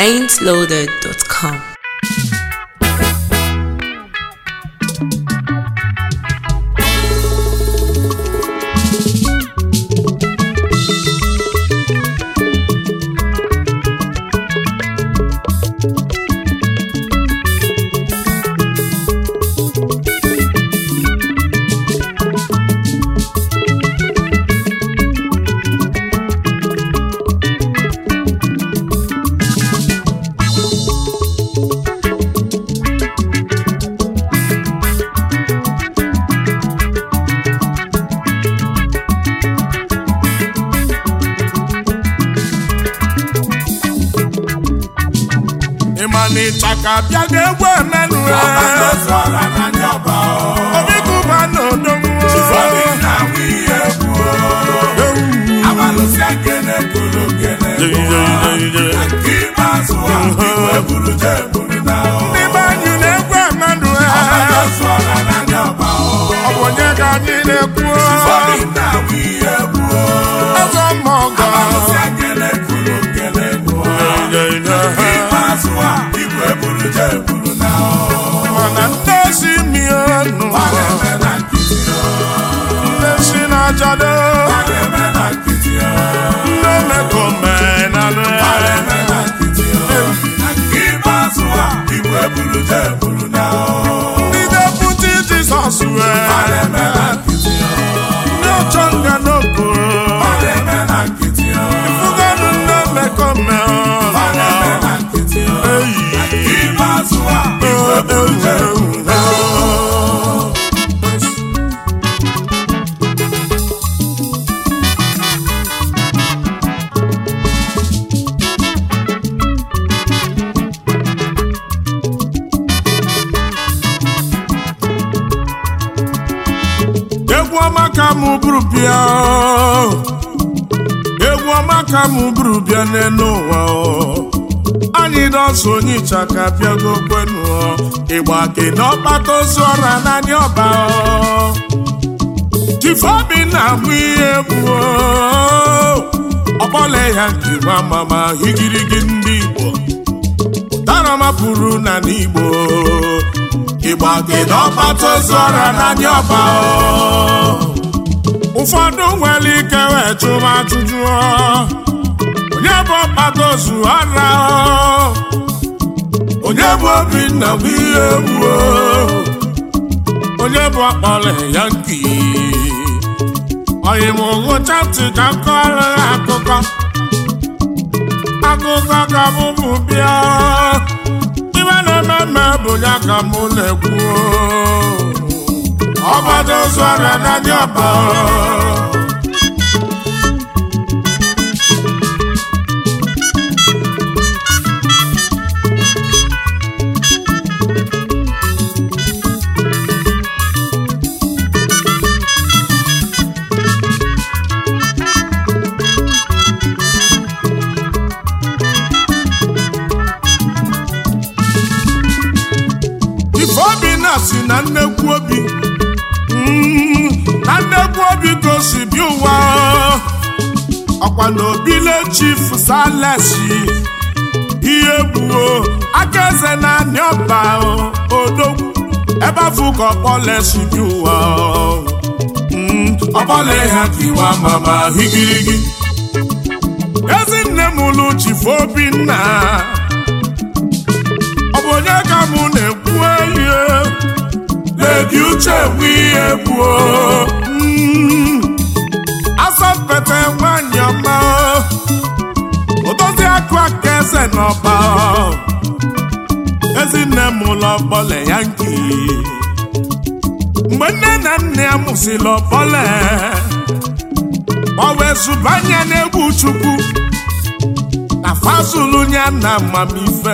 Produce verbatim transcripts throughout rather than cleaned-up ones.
ain't loaded dot com. Chaka biaga egwu emenu obi kuba n'odonwo na wiye egwu abalụsi akene kolo kene kimazu iwe bulu je bulu na ndị banyu na-egwu emenu ọbụnye ka anyị na-ekwu na wiye egwu ọzọ mmọgọ abalụsi akene kolo kene kimazu iwe bulu je bulu na mana ndị si mi ọnụ ndị si na-achado ndị mekome na nụ ndị deputi Jizọs wee ndị ọchọ nga n'okporo ifugonu ndị mekome egwu ọma ka mụ bụrụ bịa egwu ọma ka mụ bụrụ bịa n'elu ụwa anyị dọsụ onye Ịchaka bịago kwenu ịgba gị n'ọkpata ozu ọra n'anya ọba Chifobi na-agba ihe egwu ọkpọle ya nke nwa mama higirigi ndị Igbo dara mapụrụ na n'Igbo ịgba gị n'ọkpata ozu ọra n'anya ọba ụfọdụ nwere ike wee chụma ajụjụ onye bụ ọkpata ozu ọra onye bụ Obinna bụ ihe egwu onye bụ ọkpọle ya nke onye ma ụgụcha ntị ka nkọrọ akụkọ akụkọ ka mụmụ bịa ibe na-eme bụ ya ka mụ na-ekwu ọkpata ozu ọra n'anya ọba Obinna si na nnekwu obi na nnekwu obi gosi bi ụwa ọkwa na obile Chief Salesi ihe gbuo aka eze na anya ọba odogwu ebe afụ ka ọkpọle si bi ụwa ọkpọle ha kiwa mama higirigi ezinne m ụlụ Chief Obinna ọ bụ onye ka mụ na-ekwu ihe Ledi Uche bụ ihe gbuo asọmpete nwanyị ọma odozi akụ aka eze n'ọba ezinne m ụlọ ọkpọle ya nke mgbe nne na nne ya mụsịrị ọkpọle ọ wee zụbanye n'egwu Chukwu na fazulu ya na amamife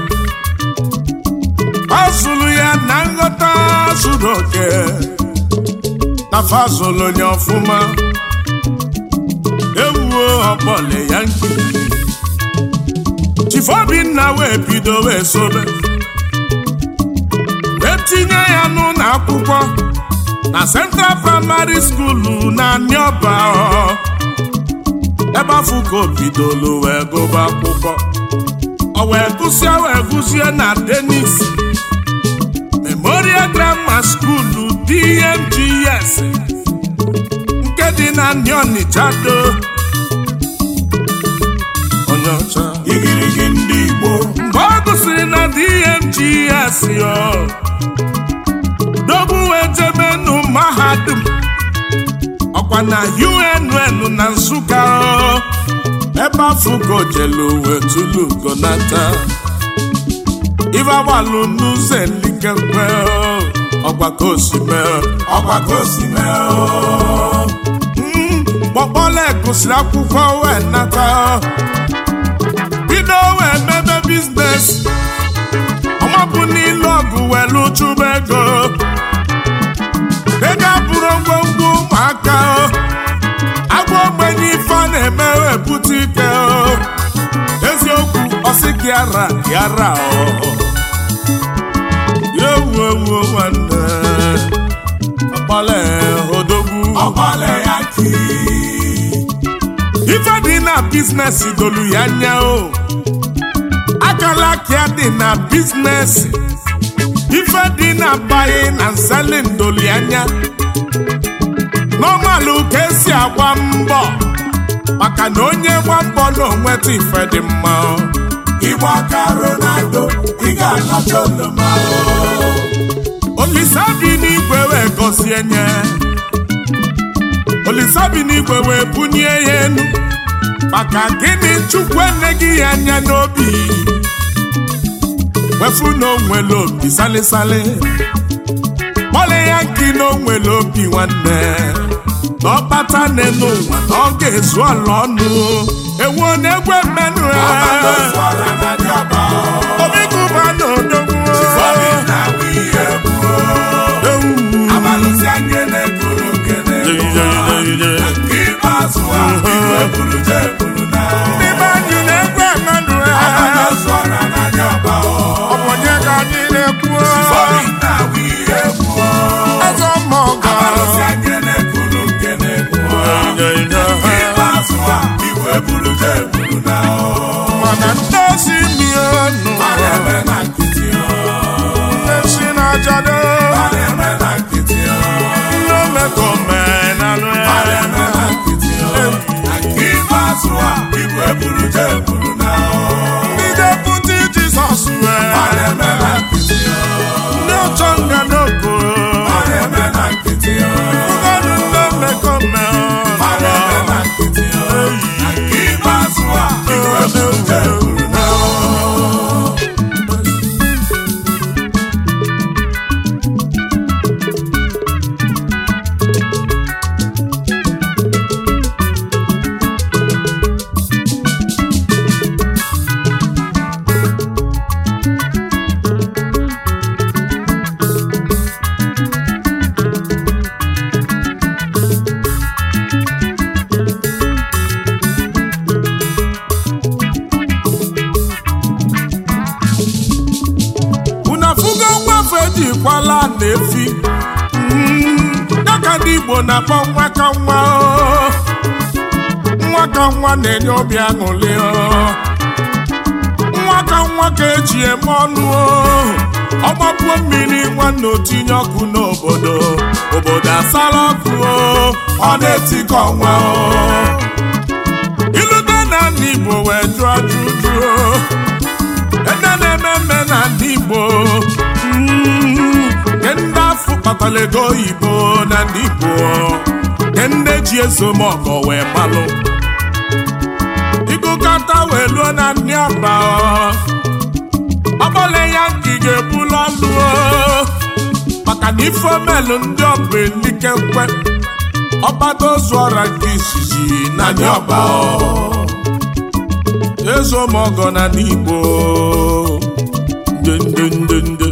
fazulu ya na nghọta zuru oke na fazulu ya ọfụma ewuo ọkpọle ya nke Chief Obinna wee bido wee sobe wee tinye ya n'ụlọ akwụkwọ na Central Primary School na Nioba ebe afọ ka o bidolu wee gụba akwụkwọ o wee gụsịa wee gụzie na Dennis Memorial Grammar School D M G S nke dị na ndị Ọnịcha do onye ọcha igirigi ndị Igbo mgbe ọ gụsịrị na D M G S yo dobu wee jebe nụ mahadum ọkwa na U N N na Nsụka ebe afụgo jelu wee tulu gonata ife agbalụ n'ụzọ elikekwe ọgbakọ osime ọgbakọ osime gbọkpọla gụsịrị akwụkwọ wee nata bido wee mebe biznes ọmapụ n'ilu ọgụ welu chụba ego ego abụrụ ngwongwo ụmụaka agwa ogbenye ife a na-eme wepụta ike eziokwu ọsị gị ara yara ewu ewu nwanne ọkpọle odogwu ọkpọle ya ki ife dị na biznes dolu ya anya o akala ka dị na biznes ife dị na buying and selling dolu ya anya n'ọmalụ ka esi agba mbọ maka na onye gba mbọ na onweta ife dị mma Igbo aka Ronaldo ị ga-anọcha oloma Olisa bi n'igwe wee gọzie nye Olisa bi n'igwe wee bunye ya enu maka gịnị Chukwu eneghị ya anya n'obi wefu na onwere obi salisali kpọle ya nki na onwere obi nwanne na ọkpata n'elu ụwa na ọ ga-ezu ọla ọnụ ewu na-egwe mmenụ ya obi gụba na odogwu ndị mmadụ na-egwe mmenụ ya ọbụnye ka anyị na-ekwu eze mmụọ mana ndị osi miọnụ esi na ajado ndị omekomenalụ ndị deputi Jizọs ndị ụchọ nga n'okoro ndị ejikwala na-efi dịka ndị Igbo na-akpọ nwa ka nwa nwa ka nwa na-enye obi aṅụrị nwa ka nwa ka eji eme ọnụ ọgbapụo mmiri nwanne otinye ọkụ n'obodo obodo asala ọkụ ọ na-etikọ nwa ilute na ndị Igbo wee jụọ ajụjụ ede na-eme mme na ndị Igbo ndị afọ kpatara ego oyibo na ndị Igbo ndị ji ezomọgọ wee gbalụ ịgụkọta wee luo na ndị Aba ọgbọle ya nke ị ga-ebulu ọlụ maka na ife omelụ ndị ọbụ elikekwe ọgbado ozu ọra nke izizi na ndị Aba ezomọgọ na ndị Igbo ndendendende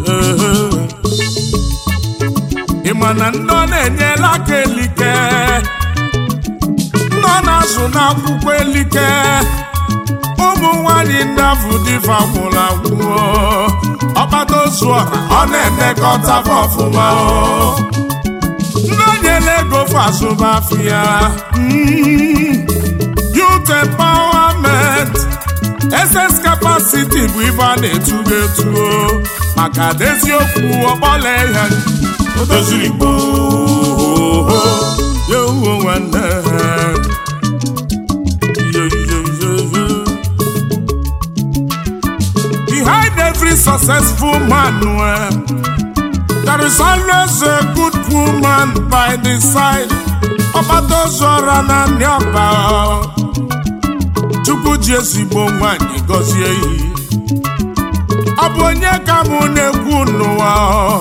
ịma na ndị ọ na-enyela aka elike ndị ọ na-azụ n'akwụkwọ elike ụmụ nwanyị ndị afụ dịfa gwụrụ agwụ ọkpata ozu ọha ọ na-emekọta ọfụma ndị o nyela ego fazụbafịa youth empowerment Essence capacity bụ ibe a na-etugo etugo maka eziokwu ọkpọla ya odoziri Igbo yewo nwanne behind every successful man there is always a good woman by the side. Ọbadozora na ndị ọba Chukwu ji ezigbo nwanyị gọzie yi ọ bụ onye ka mụ na-ekwu n'ụwa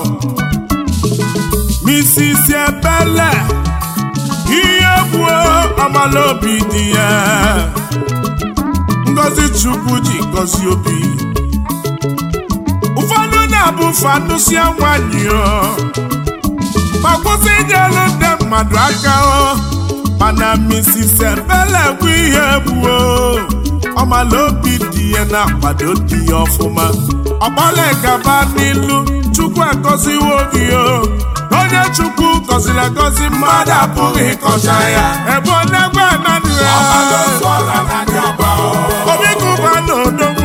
Missus Ebele ihe gbuo ọmala obi dị ya ngọzi Chukwu ji gọzie obi ụfọdụ na-abụ fanụsia nwanyị ma kwụsị inyelu ndị mmadụ aka mana Missus Ebele bụ ihe gbuo ọmala obi dị ya na-akwado dị ya ọfụma ọgbala gaba n'ilu Chukwu agọziwo gị onye Chukwu gọziri agọzi mmadụ apụghị ịkọcha ya ebe ọ na-egwe ananụ ya obi gụba n'odogwu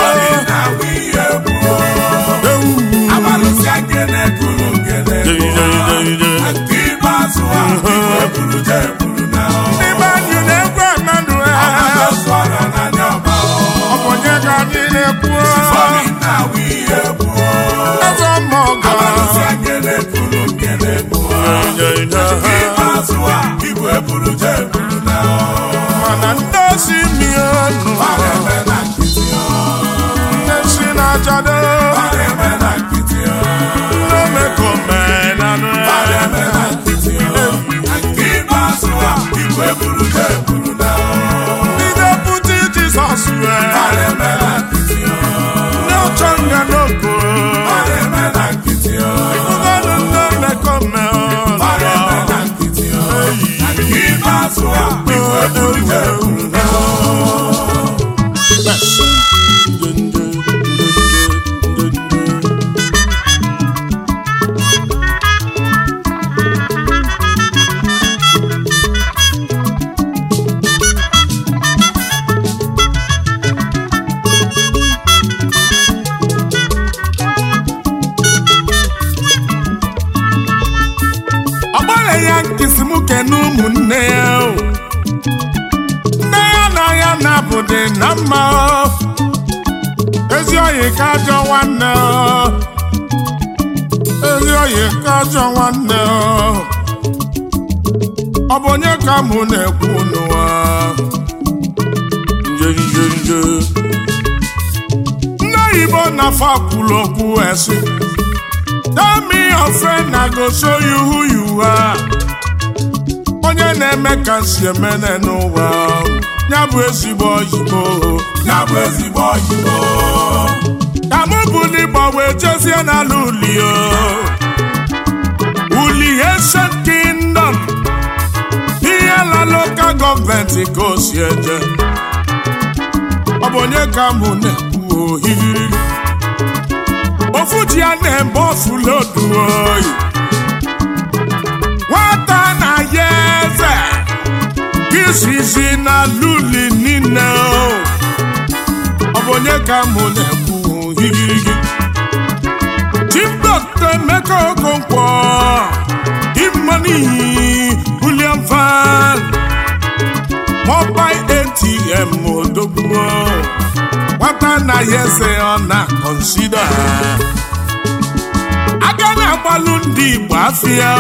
ndị mmadụ na-egwe ananụ ya ọ bụ onye ka anyị na-ekwu eze mmụọ mana ndị osi miọnụ ndị si na-achado n'omekomenanụ ndị deputi Jizọs n'ụchọ nga n'oko n'ụmụnne ya nne ya na ya na-abụdị na mma ezi oyi ka ajọ nwanne ezi oyi ka ajọ nwanne ọ bụ onye ka mụ na-ekwu n'ụwa nje ndị oyibo na-afọ kwuru okwu esi tell me your friend I go show you who you are. Onye na-eme ka nsi emene n'ụwa ya bụ ezigbo oyibo ya bụ ezigbo oyibo ka mụ bụ n'Igbo wee jezie n'ala uli uli Ancient Kingdom ihe la local gọọmenti ka o si eje ọ bụ onye ka mụ na-ekwu ohiri ofu ji ya na-eme ofu lodu oyi nwata na ya eze isizi na luli nine ọ bụ onye ka mụ na-ekwu higirigi Chief Doctor Emeka Okonkwo Imani William Van Mobile A T M odogwu nwata na ya eze ọ na-consider aga na-agbalụ ndị Igbo afịa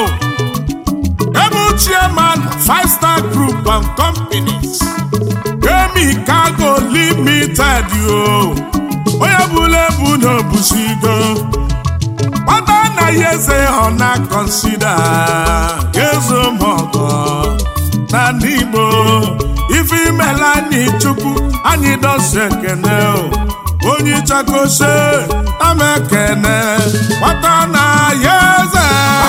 Ebu Chairman Five Star Group and Companies Emi Cargo Limited yo onye bụla ebu n'obusigo nwata na ya eze ọ na-consider ezo mọgọ na ndị Igbo ife imela anyị Chukwu anyị dozi ekene onye chakose amekene nwata na ya eze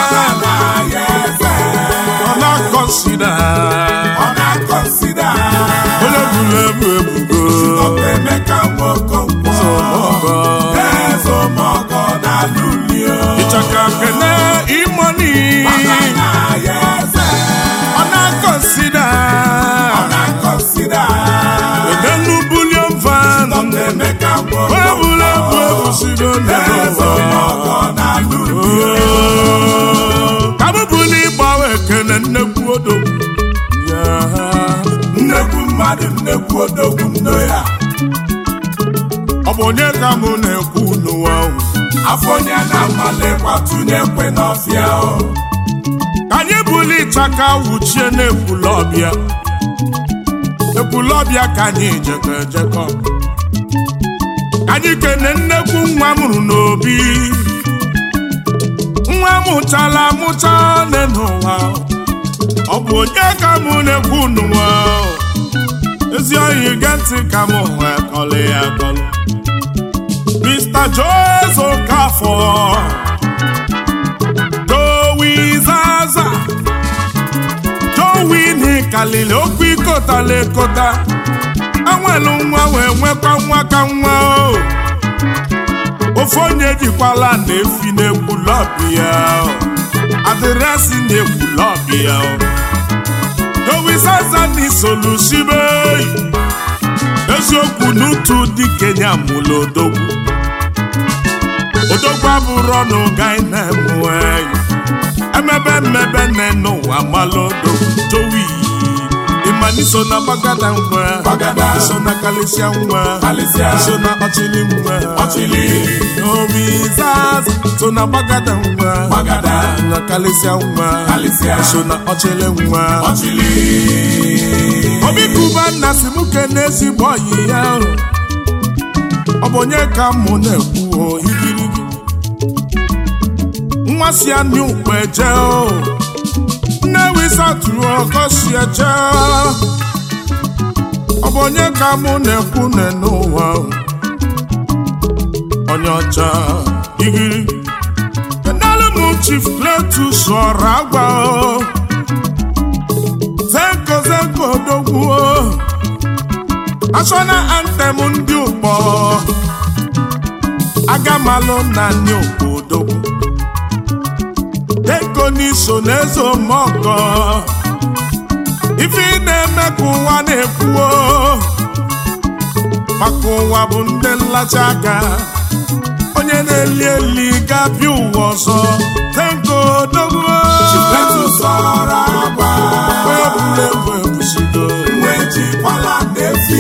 ọ na-consider ọ na-consider onye bụla ebu ebugo Emeka Okonkwo ezo mọgọ na lulio ịchaka kene Imani ọ na-consider ọ na-consider Edenu William Van kabụbụli gbawa ekene nnekwu odogwu nnekwu mmadụ nnekwu odogwu ndo ya ọ bụ onye ka mụ na-ekwu n'ụwa ahụ afọ onye na-amalekwa tụnye ekwe n'ọfịa ka anyị buli ịchaka wuchie n'ekwulọbịa ekwulọbịa ka anyị jekọ ejekọ ka anyị kene nnekwu nwa mụrụ n'obi nwa mụchala amụcha n'ụwa ọ bụ onye ka mụ na-ekwu n'ụwa ezi oyi ge ntị ka mụ wee kọlị ya kọlị Mister Jose Okafor Joey Zaza Joey ni kalili okwu ikotala ekota anwelu nwa wee nwekwa nwa ka nwa o ofe onye jikwala na-efi n'ekwulọbịa adịrịasị n'ekwulọbịa Joey Zaza ni solusibe eziokwu n'utu dị Kenya mụlụ odogwu odogwu abụrụ ọnụ gai na-emue emebe mmebe nne n'ụwa malụ odogwu Joey ịmaniso na bagada nwa iso na kalisia nwa iso na ọchịlị nwa Joey Zaza so na bagada nwa na kalisia nwa iso na ọchịlị nwa obi kuba nna si mụ kene ezigbo ọyị ya ọ bụ onye ka mụ na-ekwu igirigi nwa si anyị ukpe eje nne wisa tụrụ ọkọ si eje ọ bụ onye ka mụ na-ekwu n'ụwa onye ọcha igirigi kenelu m Chief Cletus ọrụ agwa zenko zenko odogwu national anthem ndị ụkpọ agamalụ na ndị ụkpọ odogwu ego n'iso n'ezo mọkọ ife ị na-eme ka ụwa na-ekwuo maka ụwa bụ ndị nlacha aka onye na-eli eli ga-abịa ụwa ọzọ zenko odogwu Kwala nefi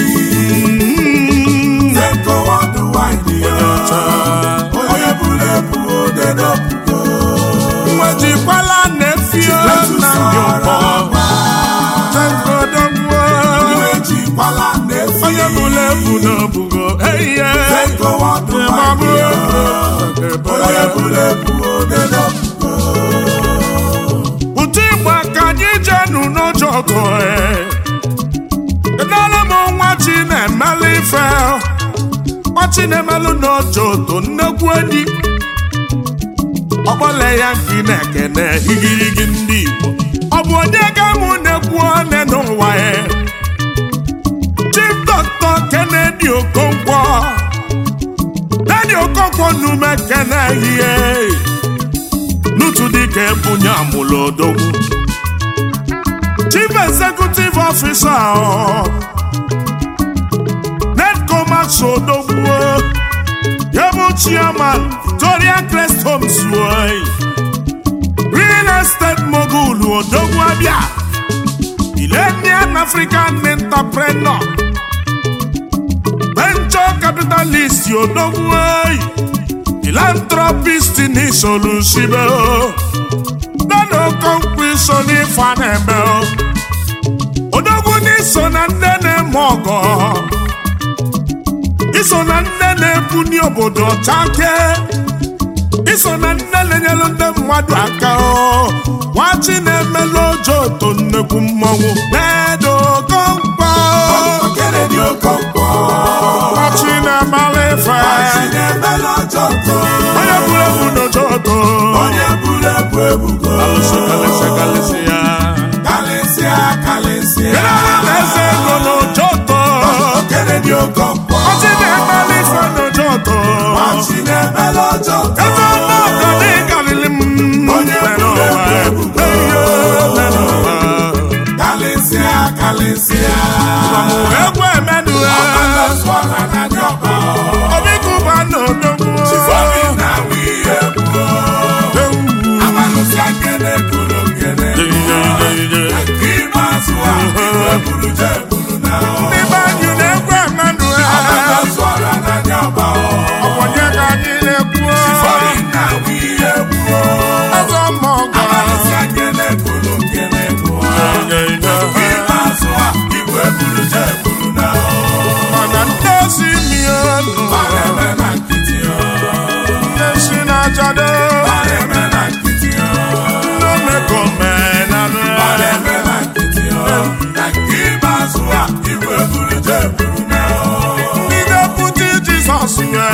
Zenko wadu waini Oye bule buo dedopuko Mweji kwala nefi Nandioko Zenko dogwo Mweji kwala nefi Oye bule buo bugo Zenko wadu waini Oye bule buo dedopuko Utimwa kanyije nunojoto Kenala mo nwa Chinemelu ife nwa Chinemelu n'ojoto nnekwu enyi ọkpọle ya nke na-ekene igirigi ndị Igbo ọ bụ onye ga mụ na-ekwu one n'ụwa ya Chief Doctor Kennedy Okonkwo Kennedy Okonkwo nume kene ihe n'utu dịka ebunye amụlụ odogwu Chief Executive Officer Netcomax odogwu Yebo Chairman Victoria Crest Homes Real Estate Mogul odogwu abịa Millennium African Entrepreneur Venture Capitalist odogwu Philanthropist ni solusibe Nano Okonkwo ni fanebe odogwu n'iso na nne na-eme ọgọ iso na nne na-ebuni obodo ọchake iso na nne na-enyelu ndị mmadụ aka nwachi na-emelu ojoto nnekwu mmọnwụ Kennedy Okonkwo Kennedy Okonkwo nwachi na-emelu ife onye buru ebu n'ojoto onye buru ebu ebugo alụsị kalịsị kalịsị ya Kalisia, Kalisia. Eze ego n'ojoto Kennedy Okonkwo nwachi na-emelu ife n'ojoto Nwachi na-emelu ojoto eze ọnọdụ dị galili m onye buru ebu ebugo Kalisia, Kalisia. egwu emedu obi kụba n'odogwu Chifobi na wiye buo sinye